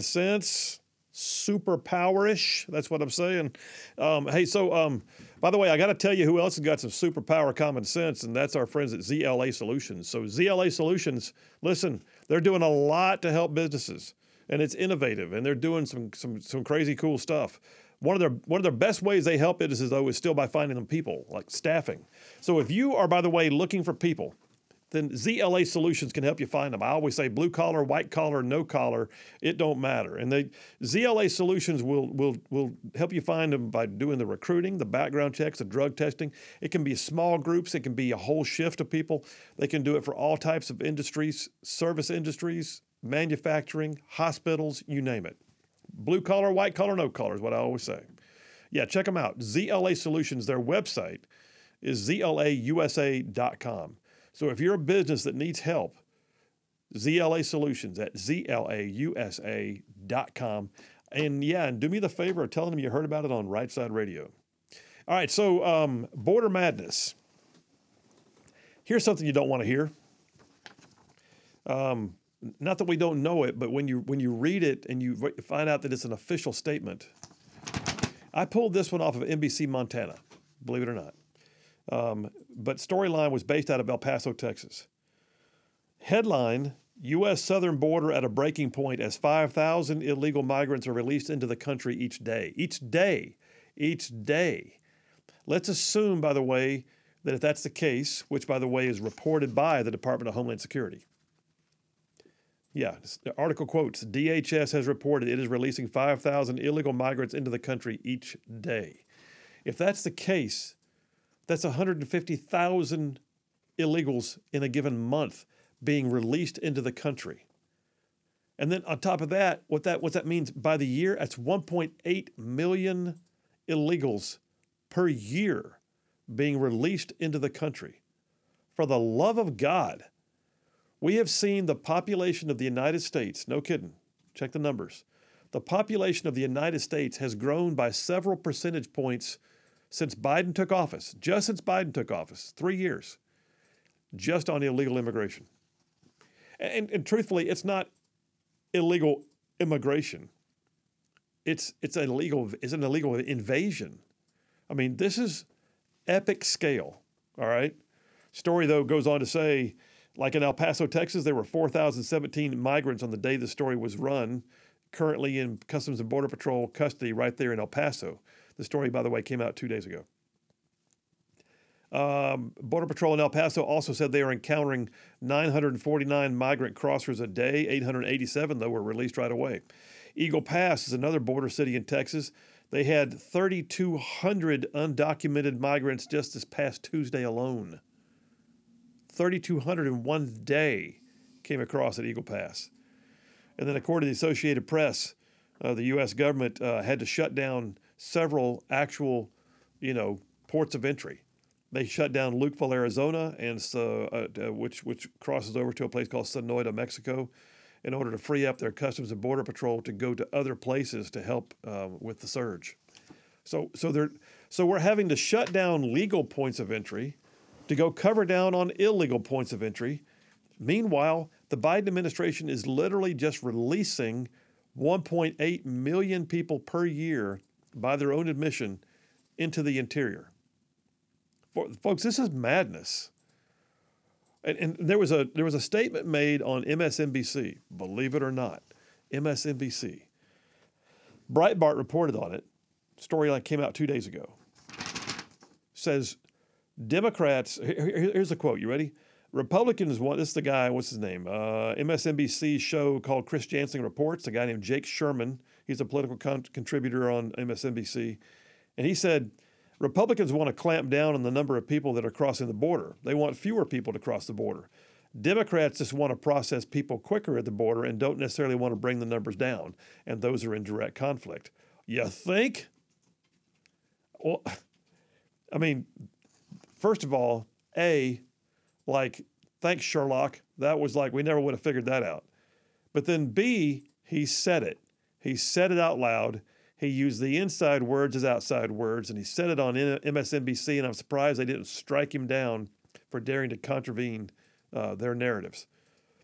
Sense, superpowerish. That's what I'm saying. Hey, so by the way, I got to tell you who else has got some superpower common sense, and that's our friends at ZLA Solutions. So ZLA Solutions, listen, they're doing a lot to help businesses, and it's innovative, and they're doing some crazy cool stuff. One of their best ways they help businesses, though, is still by finding them people, like staffing. So if you are, by the way, looking for people, then ZLA Solutions can help you find them. I always say blue collar, white collar, no collar, it don't matter. And ZLA Solutions will help you find them by doing the recruiting, the background checks, the drug testing. It can be small groups. It can be a whole shift of people. They can do it for all types of industries, service industries, manufacturing, hospitals, you name it. Blue collar, white collar, no collar is what I always say. Yeah, check them out. ZLA Solutions, their website is zlausa.com. So if you're a business that needs help, ZLA Solutions at zlausa.com. And yeah, and do me the favor of telling them you heard about it on Right Side Radio. All right, so border madness. Here's something you don't want to hear. Not that we don't know it, but when you read it and you find out that it's an official statement. I pulled this one off of NBC Montana, believe it or not. But storyline was based out of El Paso, Texas. Headline, U.S. southern border at a breaking point as 5,000 illegal migrants are released into the country each day. Each day. Let's assume, by the way, that if that's the case, which, by the way, is reported by the Department of Homeland Security. Yeah, the article quotes, DHS has reported it is releasing 5,000 illegal migrants into the country each day. If that's the case, that's 150,000 illegals in a given month being released into the country. And then on top of that, what that means by the year, that's 1.8 million illegals per year being released into the country. For the love of God, we have seen the population of the United States, no kidding, check the numbers. The population of the United States has grown by several percentage points since Biden took office, 3 years, just on illegal immigration. And truthfully, it's not illegal immigration. It's an illegal invasion. I mean, this is epic scale, all right? Story, though, goes on to say, like in El Paso, Texas, there were 4,017 migrants on the day the story was run, currently in Customs and Border Patrol custody right there in El Paso. The story, by the way, came out 2 days ago. Border Patrol in El Paso also said they are encountering 949 migrant crossers a day. 887, though, were released right away. Eagle Pass is another border city in Texas. They had 3,200 undocumented migrants just this past Tuesday alone. 3,200 in one day came across at Eagle Pass. And then according to the Associated Press, the U.S. government had to shut down several actual, ports of entry. They shut down Lukeville, Arizona, and which crosses over to a place called Sonoita, Mexico, in order to free up their Customs and Border Patrol to go to other places to help with the surge. So we're having to shut down legal points of entry to go cover down on illegal points of entry. Meanwhile, the Biden administration is literally just releasing 1.8 million people per year, by their own admission, into the interior. Folks, this is madness. And there was a statement made on MSNBC, believe it or not, MSNBC. Breitbart reported on it. Storyline came out 2 days ago. Says, Democrats, here's a quote, you ready? Republicans want, this is the guy, what's his name? MSNBC show called Chris Jansen Reports, a guy named Jake Sherman. He's a political contributor on MSNBC. And he said, Republicans want to clamp down on the number of people that are crossing the border. They want fewer people to cross the border. Democrats just want to process people quicker at the border and don't necessarily want to bring the numbers down. And those are in direct conflict. You think? Well, I mean, first of all, thanks, Sherlock. That was we never would have figured that out. But then B, he said it. He said it out loud. He used the inside words as outside words, and he said it on MSNBC, and I'm surprised they didn't strike him down for daring to contravene their narratives.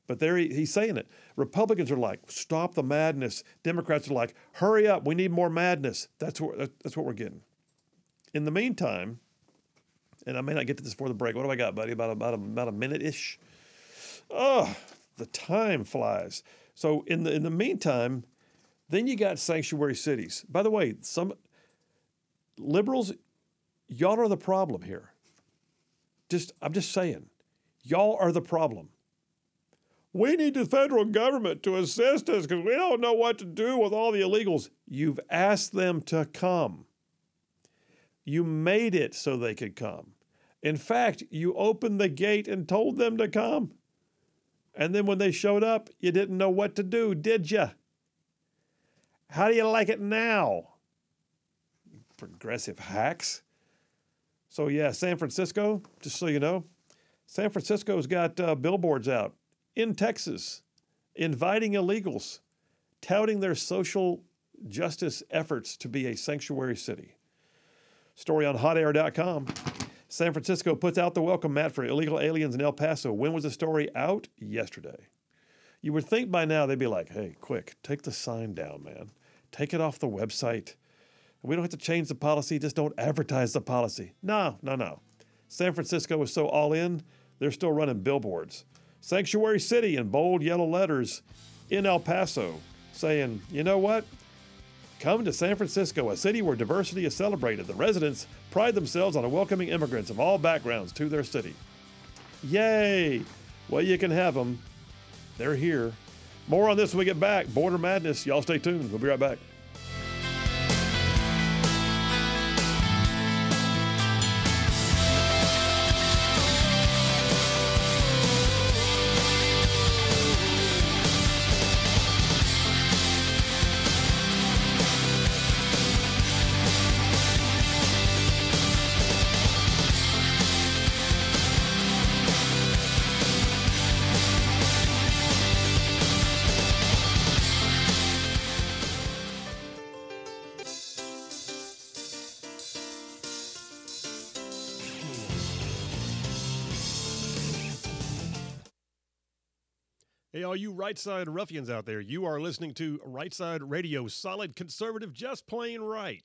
But there he's saying it. Republicans are like, stop the madness. Democrats are like, hurry up. We need more madness. That's what we're getting. In the meantime, and I may not get to this before the break. What do I got, buddy? About a minute-ish? Oh, the time flies. So in the meantime, then you got sanctuary cities. By the way, some liberals, y'all are the problem here. I'm just saying, y'all are the problem. We need the federal government to assist us because we don't know what to do with all the illegals. You've asked them to come. You made it so they could come. In fact, you opened the gate and told them to come. And then when they showed up, you didn't know what to do, did you? How do you like it now? Progressive hacks. So yeah, San Francisco, just so you know, San Francisco's got billboards out in Texas inviting illegals, touting their social justice efforts to be a sanctuary city. Story on hotair.com. San Francisco puts out the welcome mat for illegal aliens in El Paso. When was the story out? Yesterday. You would think by now they'd be like, hey, quick, take the sign down, man. Take it off the website. We don't have to change the policy. Just don't advertise the policy. No. San Francisco is so all in, they're still running billboards. Sanctuary City in bold yellow letters in El Paso saying, you know what? Come to San Francisco, a city where diversity is celebrated. The residents pride themselves on welcoming immigrants of all backgrounds to their city. Yay! Well, you can have them. They're here. More on this when we get back. Border Madness. Y'all stay tuned. We'll be right back. Hey, all you right side ruffians out there, you are listening to Right Side Radio, solid conservative, just plain right.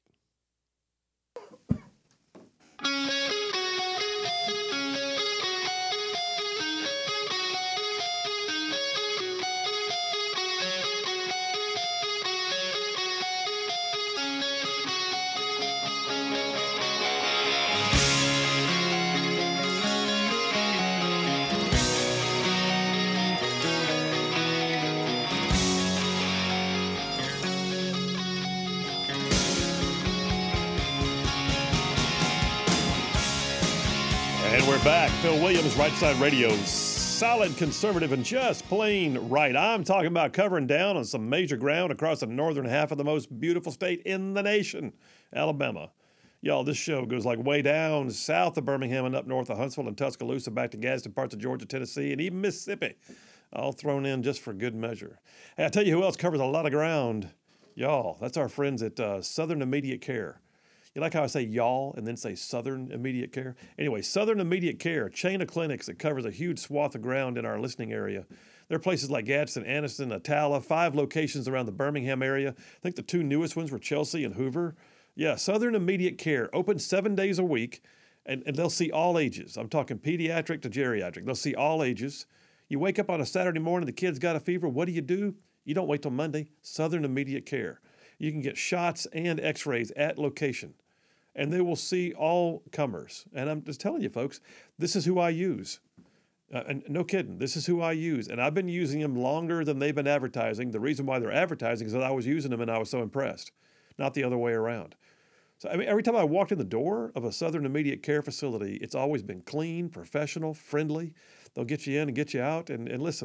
And we're back. Phil Williams, Right Side Radio, solid conservative and just plain right. I'm talking about covering down on some major ground across the northern half of the most beautiful state in the nation, Alabama. Y'all, this show goes like way down south of Birmingham and up north of Huntsville and Tuscaloosa, back to Gadsden, parts of Georgia, Tennessee, and even Mississippi, all thrown in just for good measure. Hey, I tell you who else covers a lot of ground. Y'all, that's our friends at Southern Immediate Care. You like how I say y'all and then say Southern Immediate Care? Anyway, Southern Immediate Care, a chain of clinics that covers a huge swath of ground in our listening area. There are places like Gadsden, Anniston, Attala, 5 locations around the Birmingham area. I think the 2 newest ones were Chelsea and Hoover. Yeah, Southern Immediate Care, open 7 days a week, and they'll see all ages. I'm talking pediatric to geriatric. They'll see all ages. You wake up on a Saturday morning, the kid's got a fever. What do? You don't wait till Monday. Southern Immediate Care. You can get shots and x-rays at location. And they will see all comers. And I'm just telling you, folks, this is who I use. And no kidding, this is who I use. And I've been using them longer than they've been advertising. The reason why they're advertising is that I was using them and I was so impressed, not the other way around. So I mean, every time I walked in the door of a Southern Immediate Care facility, it's always been clean, professional, friendly. They'll get you in and get you out. And listen,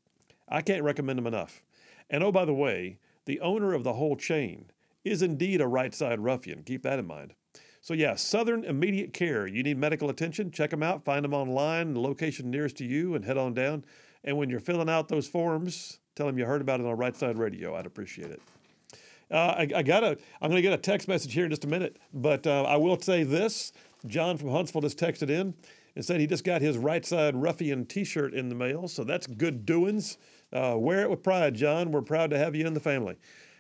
I can't recommend them enough. And oh, by the way, the owner of the whole chain is indeed a right side ruffian. Keep that in mind. So yeah, Southern Immediate Care. You need medical attention? Check them out. Find them online, the location nearest to you, and head on down. And when you're filling out those forms, tell them you heard about it on Right Side Radio. I'd appreciate it. I'm going to get a text message here in just a minute, but I will say this. John from Huntsville just texted in. Instead, he just got his right side ruffian T-shirt in the mail, so that's good doings. Wear it with pride, John. We're proud to have you in the family.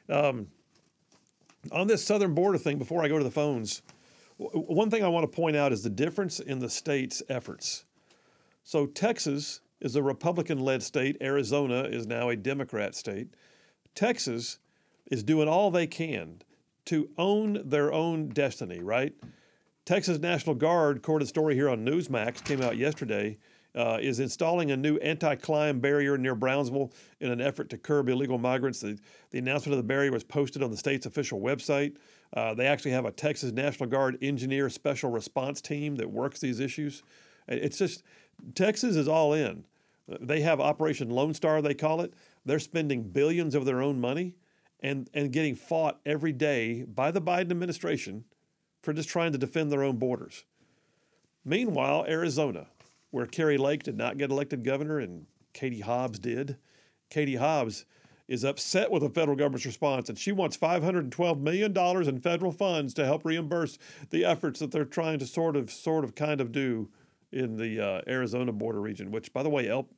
On this southern border thing, before I go to the phones, one thing I want to point out is the difference in the state's efforts. So Texas is a Republican-led state. Arizona is now a Democrat state. Texas is doing all they can to own their own destiny, right? Texas National Guard, according to the story here on Newsmax, came out yesterday, is installing a new anti-climb barrier near Brownsville in an effort to curb illegal migrants. The announcement of the barrier was posted on the state's official website. They actually have a Texas National Guard engineer special response team that works these issues. It's just, Texas is all in. They have Operation Lone Star, they call it. They're spending billions of their own money and getting fought every day by the Biden administration for just trying to defend their own borders. Meanwhile, Arizona, where Kari Lake did not get elected governor and Katie Hobbs did. Katie Hobbs is upset with the federal government's response, and she wants $512 million in federal funds to help reimburse the efforts that they're trying to sort of do in the Arizona border region, which, by the way, I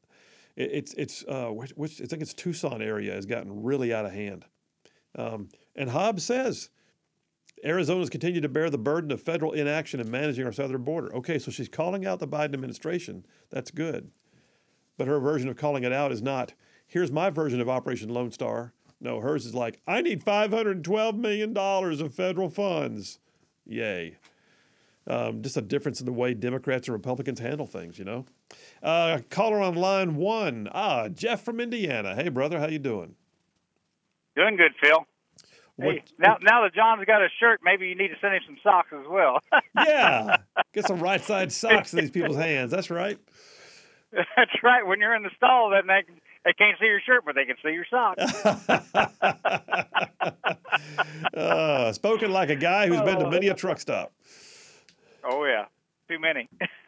think it's Tucson area has gotten really out of hand. And Hobbs says Arizona's continued to bear the burden of federal inaction in managing our southern border. Okay, so she's calling out the Biden administration. That's good. But her version of calling it out is not, here's my version of Operation Lone Star. No, hers is like, I need $512 million of federal funds. Yay. Just a difference in the way Democrats and Republicans handle things, you know. Caller on line 1. Jeff from Indiana. Hey, brother, how you doing? Doing good, Phil. Hey, now that John's got a shirt, maybe you need to send him some socks as well. Yeah, get some right side socks in these people's hands. That's right. That's right. When you're in the stall, then they can't see your shirt, but they can see your socks. Spoken like a guy who's been to many a truck stop. Oh, yeah. Too many.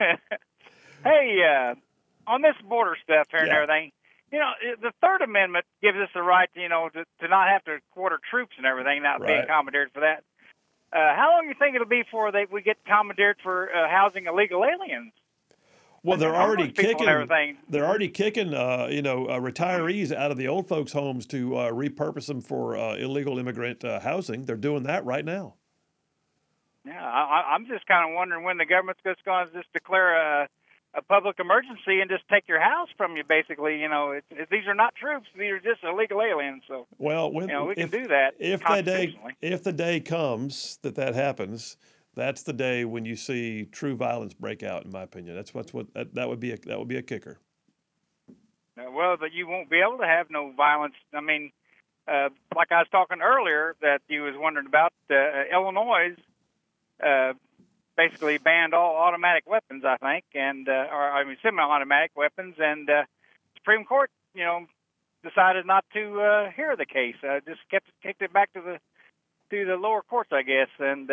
Hey, on this border stuff here and everything, you know, the Third Amendment gives us the right, you know, to not have to quarter troops and everything, not being commandeered for that. How long do you think it'll be before we get commandeered for housing illegal aliens? Well, they're already kicking. They're already kicking, retirees out of the old folks' homes to repurpose them for illegal immigrant housing. They're doing that right now. Yeah, I'm just kind of wondering when the government's just going to just declare a public emergency and just take your house from you, basically. You know, these are not troops; these are just illegal aliens. So, well, we can do that. If the day comes that happens, that's the day when you see true violence break out. In my opinion, that would be a kicker. Well, that you won't be able to have no violence. I mean, like I was talking earlier, that you was wondering about Illinois. Basically banned all automatic weapons, I think, and semi-automatic weapons. And Supreme Court, you know, decided not to hear the case. Just kicked it back to the lower courts, I guess. And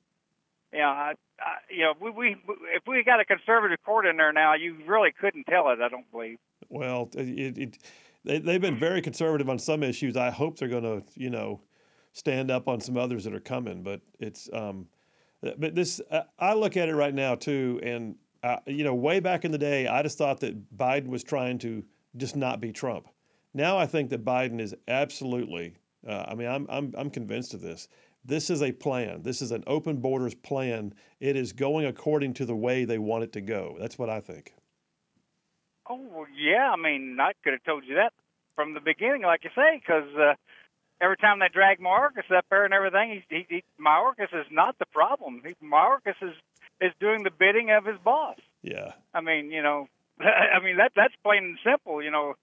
if we got a conservative court in there now, you really couldn't tell it. I don't believe. Well, they've been very conservative on some issues. I hope they're going to, you know, stand up on some others that are coming. But it's. But this, I look at it right now too, and way back in the day, I just thought that Biden was trying to just not be Trump. Now I think that Biden is absolutely. I'm convinced of this. This is a plan. This is an open borders plan. It is going according to the way they want it to go. That's what I think. Oh well, yeah. I mean, I could have told you that from the beginning, like you say, because. Every time they drag Mayorkas up there and everything, Mayorkas is not the problem. Mayorkas is doing the bidding of his boss. Yeah. I mean, you know, that's plain and simple. You know,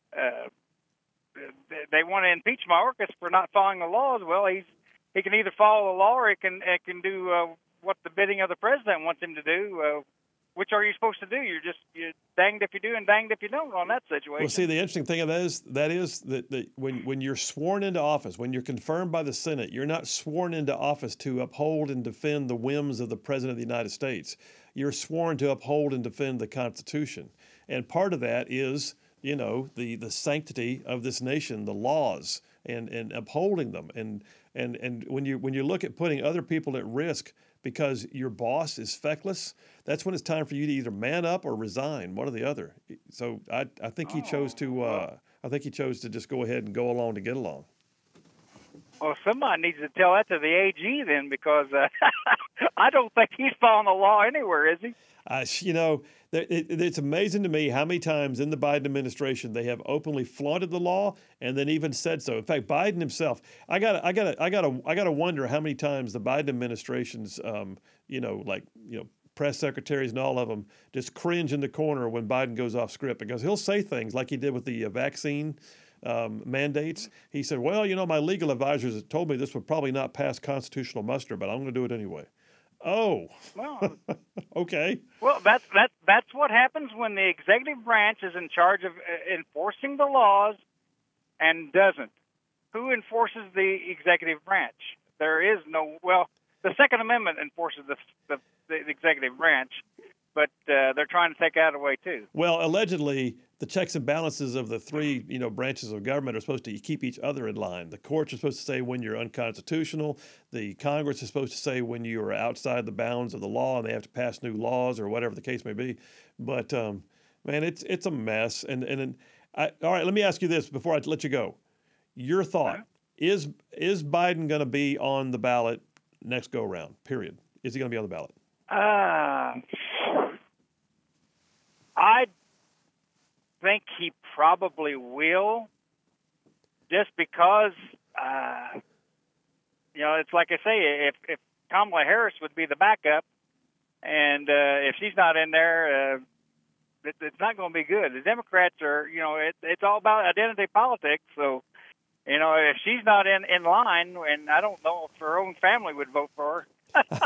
they want to impeach Mayorkas for not following the laws. Well, he can either follow the law or he can do what the bidding of the president wants him to do. Which are you supposed to do? You're danged if you do and danged if you don't on that situation. Well, see, the interesting thing of that is that when you're sworn into office, when you're confirmed by the Senate, you're not sworn into office to uphold and defend the whims of the President of the United States. You're sworn to uphold and defend the Constitution. And part of that is, you know, the sanctity of this nation, the laws. and upholding them. And when you look at putting other people at risk because your boss is feckless, that's when it's time for you to either man up or resign, one or the other. So I think he chose to just go ahead and go along to get along. Well, somebody needs to tell that to the AG then, because I don't think he's following the law anywhere, is he? It's amazing to me how many times in the Biden administration they have openly flaunted the law and then even said so. In fact, Biden himself, I gotta wonder how many times the Biden administration's, press secretaries and all of them just cringe in the corner when Biden goes off script, because he'll say things like he did with the vaccine mandates. He said, well, my legal advisors have told me this would probably not pass constitutional muster, but I'm going to do it anyway. Oh, well, okay. Well, that's what happens when the executive branch is in charge of enforcing the laws and doesn't. Who enforces the executive branch? There is no. Well, the Second Amendment enforces the executive branch, but they're trying to take that away too. Well, allegedly, the checks and balances of the three, branches of government are supposed to keep each other in line. The courts are supposed to say when you're unconstitutional. The Congress is supposed to say when you are outside the bounds of the law, and they have to pass new laws or whatever the case may be. But man, it's a mess. All right, let me ask you this before I let you go. Your thought is Biden going to be on the ballot next go round? Period. Is he going to be on the ballot? I think he probably will, just because, it's like I say, if Kamala Harris would be the backup, and if she's not in there, it's not going to be good. The Democrats are, it's all about identity politics. So, if she's not in line, and I don't know if her own family would vote for her.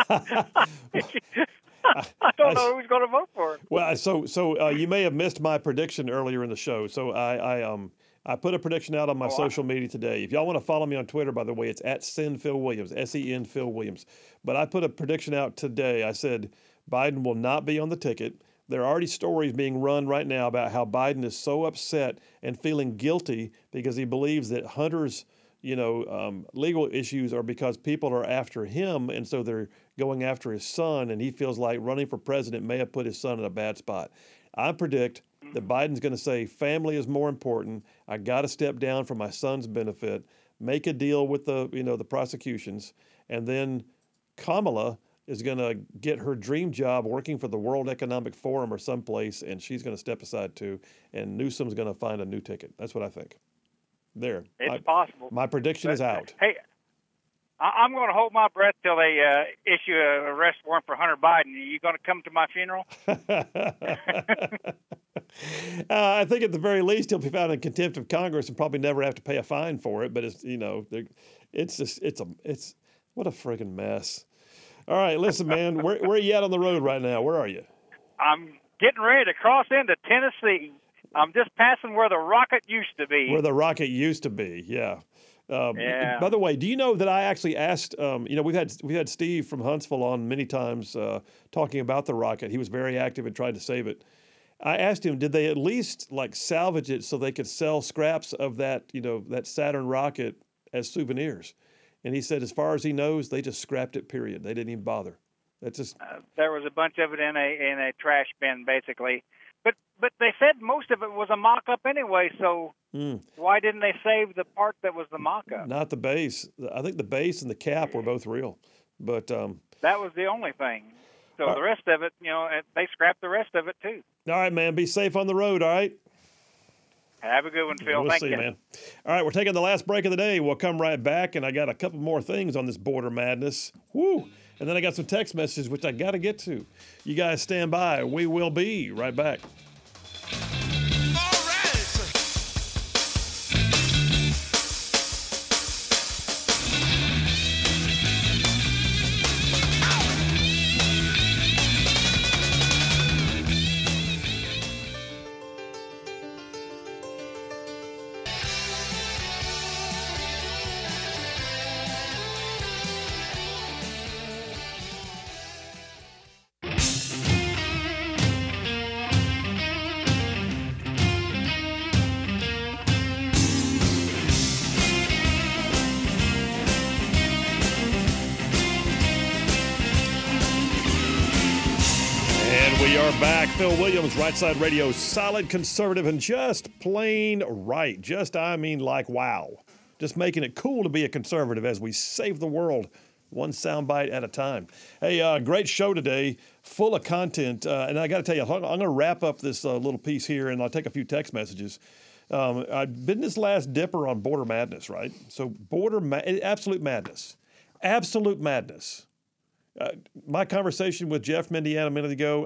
I don't know who's going to vote for it. Well, so you may have missed my prediction earlier in the show. So I put a prediction out on my social media today. If y'all want to follow me on Twitter, by the way, it's at Sen Phil Williams, SEN Phil Williams. But I put a prediction out today. I said Biden will not be on the ticket. There are already stories being run right now about how Biden is so upset and feeling guilty because he believes that Hunter's legal issues are because people are after him, and so they're going after his son, and he feels like running for president may have put his son in a bad spot. I predict that Biden's going to say family is more important. I got to step down for my son's benefit, make a deal with the prosecutions, and then Kamala is going to get her dream job working for the World Economic Forum or someplace, and she's going to step aside too, and Newsom's going to find a new ticket. That's what I think. There. It's possible. My prediction is out. Hey, I'm going to hold my breath till they issue an arrest warrant for Hunter Biden. Are you going to come to my funeral? I think at the very least he'll be found in contempt of Congress and probably never have to pay a fine for it. But it's what a friggin' mess. All right, listen, man, where are you at on the road right now? Where are you? I'm getting ready to cross into Tennessee. I'm just passing where the Rocket used to be. Where the Rocket used to be, yeah. By the way, do you know that I actually asked? We've had Steve from Huntsville on many times talking about the Rocket. He was very active and tried to save it. I asked him, did they at least salvage it so they could sell scraps of that Saturn rocket as souvenirs? And he said, as far as he knows, they just scrapped it. Period. They didn't even bother. That's just. There was a bunch of it in a trash bin, basically. But they said most of it was a mock-up anyway, so why didn't they save the part that was the mock-up? Not the base. I think the base and the cap were both real. But that was the only thing. So the rest of it, they scrapped the rest of it too. All right, man. Be safe on the road, all right? Have a good one, Phil. We'll see you, man. All right, we're taking the last break of the day. We'll come right back, and I got a couple more things on this border madness. Woo! And then I got some text messages, which I got to get to. You guys stand by. We will be right back. We are back. Phil Williams, Right Side Radio, solid conservative and just plain right. I mean like wow. Just making it cool to be a conservative as we save the world one soundbite at a time. Hey, great show today, full of content. And I got to tell you, I'm going to wrap up this little piece here and I'll take a few text messages. I've been this last dipper on border madness, right? So absolute madness. Absolute madness. My conversation with Jeff Mendiana a minute ago,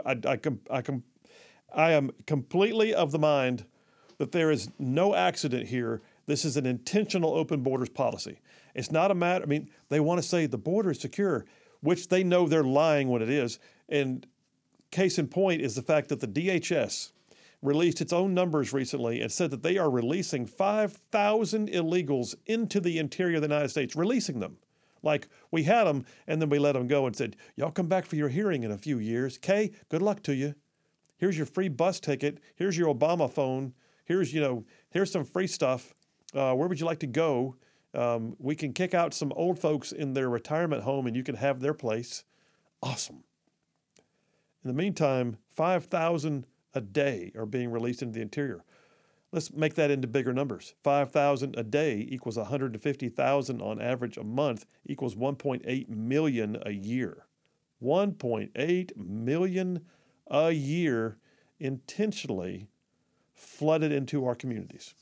I am completely of the mind that there is no accident here. This is an intentional open borders policy. It's not a matter, I mean, they want to say the border is secure, which they know they're lying when it is. And case in point is the fact that the DHS released its own numbers recently and said that they are releasing 5,000 illegals into the interior of the United States, releasing them. Like, we had them, and then we let them go and said, y'all come back for your hearing in a few years. Kay, good luck to you. Here's your free bus ticket. Here's your Obama phone. Here's some free stuff. Where would you like to go? We can kick out some old folks in their retirement home, and you can have their place. Awesome. In the meantime, 5,000 a day are being released into the interior. Let's make that into bigger numbers. 5,000 a day equals 150,000 on average a month equals 1.8 million a year. 1.8 million a year intentionally flooded into our communities.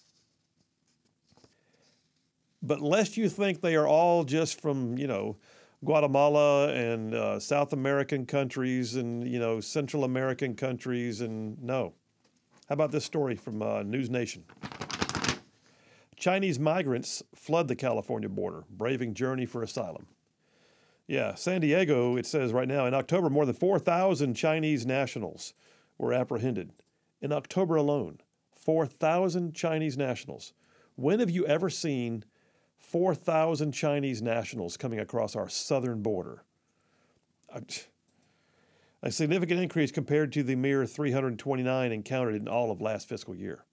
But lest you think they are all just from, Guatemala and South American countries and, Central American countries, and no. How about this story from News Nation? Chinese migrants flood the California border, braving journey for asylum. Yeah, San Diego, it says right now, in October, more than 4,000 Chinese nationals were apprehended. In October alone, 4,000 Chinese nationals. When have you ever seen 4,000 Chinese nationals coming across our southern border? A significant increase compared to the mere 329 encountered in all of last fiscal year.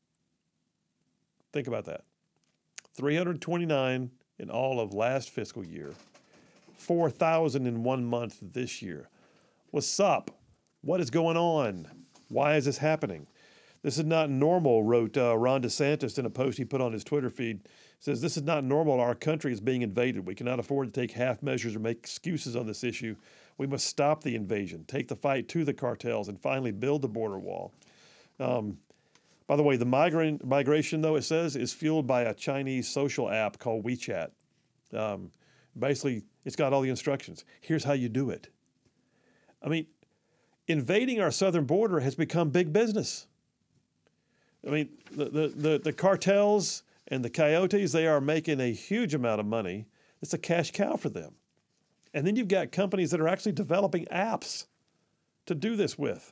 Think about that. 329 in all of last fiscal year. 4,000 in 1 month this year. What's up? What is going on? Why is this happening? This is not normal, wrote Ron DeSantis in a post he put on his Twitter feed. Says, this is not normal. Our country is being invaded. We cannot afford to take half measures or make excuses on this issue. We must stop the invasion, take the fight to the cartels, and finally build the border wall. By the way, the migration, though, it says, is fueled by a Chinese social app called WeChat. Basically, it's got all the instructions. Here's how you do it. I mean, invading our southern border has become big business. I mean, the cartels and the coyotes, they are making a huge amount of money. It's a cash cow for them. And then you've got companies that are actually developing apps to do this with.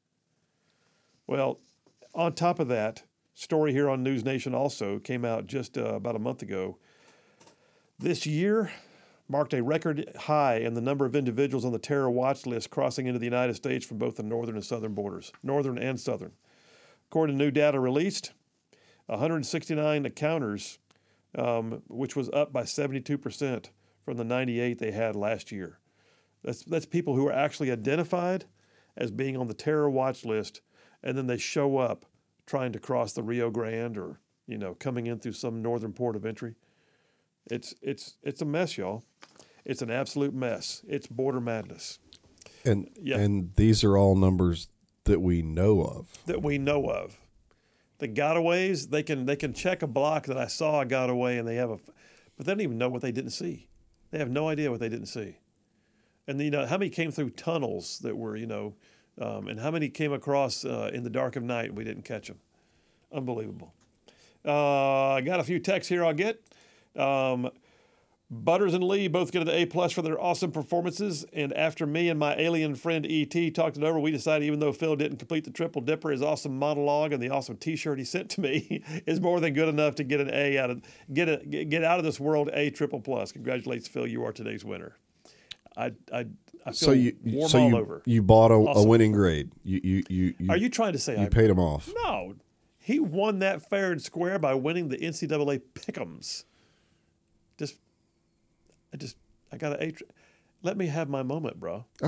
Well, on top of that, story here on News Nation also came out just about a month ago. This year marked a record high in the number of individuals on the terror watch list crossing into the United States from both the northern and southern borders, northern and southern. According to new data released, 169 encounters, which was up by 72% from the 98 they had last year. That's people who are actually identified as being on the terror watch list, and then they show up trying to cross the Rio Grande or, coming in through some northern port of entry. It's a mess, y'all. It's an absolute mess. It's border madness. And these are all numbers that we know of. The gotaways, they can check a block that I saw a gotaway, and they have but they don't even know what they didn't see. They have no idea what they didn't see. And how many came through tunnels that were, and how many came across in the dark of night and we didn't catch them. Unbelievable. I got a few texts here I'll get. Butters and Lee both get an A+ for their awesome performances. And after me and my alien friend E.T. talked it over, we decided even though Phil didn't complete the Triple Dipper, his awesome monologue and the awesome T-shirt he sent to me is more than good enough to get an A get out of this world A++. Congratulations, Phil. You are today's winner. I feel warm all over. You bought a winning grade. You are you trying to say you paid him off? No, he won that fair and square by winning the NCAA Pick'ems. I got an A. Let me have my moment, bro. Okay.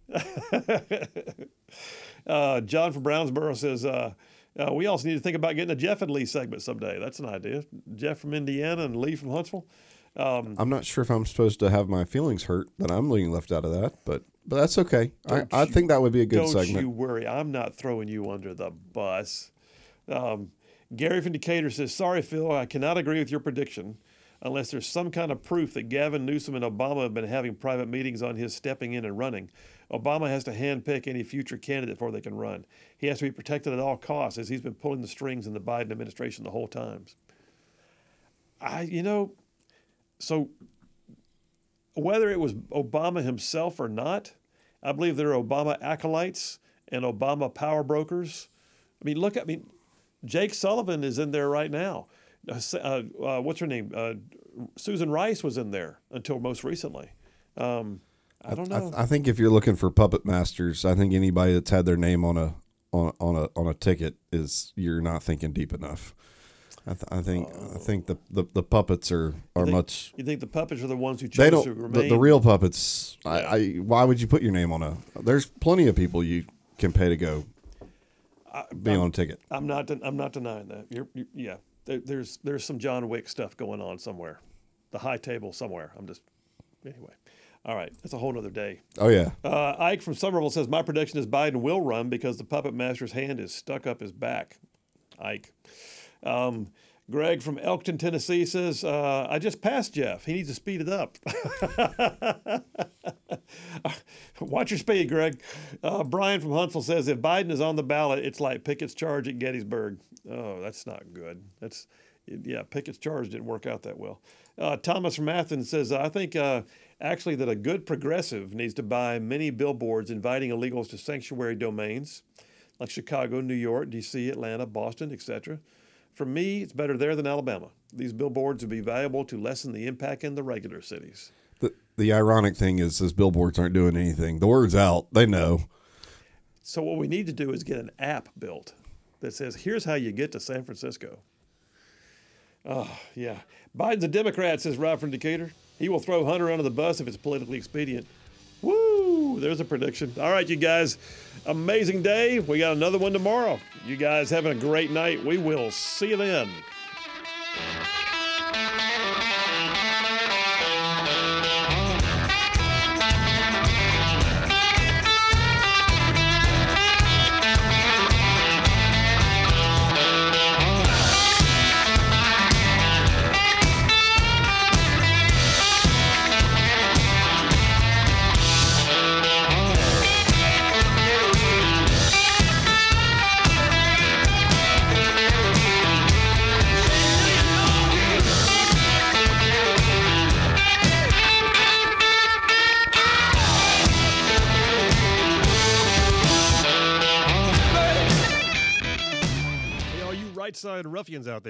John from Brownsboro says, we also need to think about getting a Jeff and Lee segment someday. That's an idea. Jeff from Indiana and Lee from Huntsville. I'm not sure if I'm supposed to have my feelings hurt that I'm being left out of that, but that's okay. I think that would be a good segment. Don't you worry. I'm not throwing you under the bus. Gary from Decatur says, sorry, Phil, I cannot agree with your prediction unless there's some kind of proof that Gavin Newsom and Obama have been having private meetings on his stepping in and running. Obama has to handpick any future candidate before they can run. He has to be protected at all costs, as he's been pulling the strings in the Biden administration the whole time. So whether it was Obama himself or not, I believe there are Obama acolytes and Obama power brokers. Jake Sullivan is in there right now. What's her name? Susan Rice was in there until most recently. I don't know. I think if you're looking for puppet masters, I think anybody that's had their name on a ticket you're not thinking deep enough. I think the puppets are much. You think the puppets are the ones who choose to remain? The real puppets. Yeah. Why would you put your name on There's plenty of people you can pay to go be on a ticket. I'm not denying that. There's some John Wick stuff going on somewhere, the high table somewhere. Anyway. All right, that's a whole other day. Oh, yeah. Ike from Somerville says, my prediction is Biden will run because the puppet master's hand is stuck up his back. Ike. Greg from Elkton, Tennessee says, I just passed Jeff. He needs to speed it up. Watch your speed, Greg. Brian from Huntsville says, if Biden is on the ballot, it's like Pickett's charge at Gettysburg. Oh, that's not good. Pickett's charge didn't work out that well. Thomas from Athens says, I think actually that a good progressive needs to buy many billboards inviting illegals to sanctuary domains like Chicago, New York, D.C., Atlanta, Boston, etc. For me, it's better there than Alabama. These billboards would be valuable to lessen the impact in the regular cities. The ironic thing is those billboards aren't doing anything. The word's out. They know. So what we need to do is get an app built that says, here's how you get to San Francisco. Oh, yeah. Biden's a Democrat, says Rob from Decatur. He will throw Hunter under the bus if it's politically expedient. Woo! There's a prediction. All right, you guys. Amazing day. We got another one tomorrow. You guys having a great night. We will see you then. Side ruffians out there.